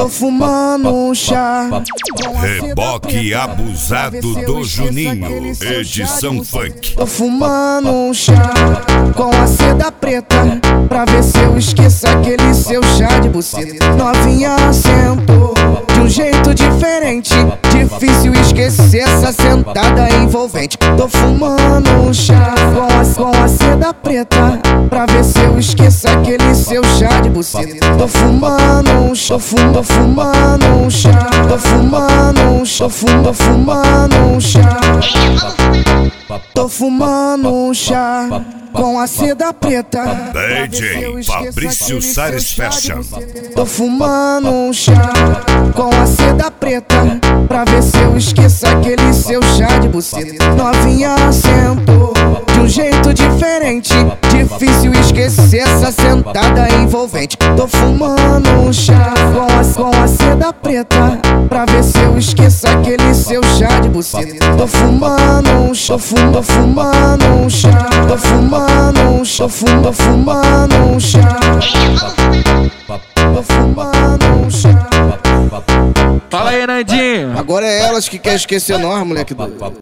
Tô fumando um chá. Reboque abusado do Juninho, edição funk. Tô fumando um chá com a seda preta, pra ver se eu esqueço aquele seu chá de buceta. Novinha sentou de um jeito diferente, difícil esquecer essa sentada envolvente. Tô fumando um chá com a seda preta, pra ver se eu esqueço aquele seu chá de buceta. Tô fumando um chá, tô fumando um chá, tô fumando um chá, tô fumando um chá. Tô fumando um chá com a seda preta, DJ Fabrício Salles Fashion. Tô fumando um chá com a seda preta, pra ver se eu esqueço aquele seu chá de buceta. Novinha sentou de um jeito diferente, difícil esquecer essa sentada envolvente. Tô fumando um chá com a seda preta, pra ver se eu esqueço aquele seu chá de buceta. Tô fumando um chá, tô fumando um chá, tô fumando um chá, tô fumando um chá, tô fumando um chá. Fala aí, Nandinho. Agora é elas que quer esquecer nós, moleque doido.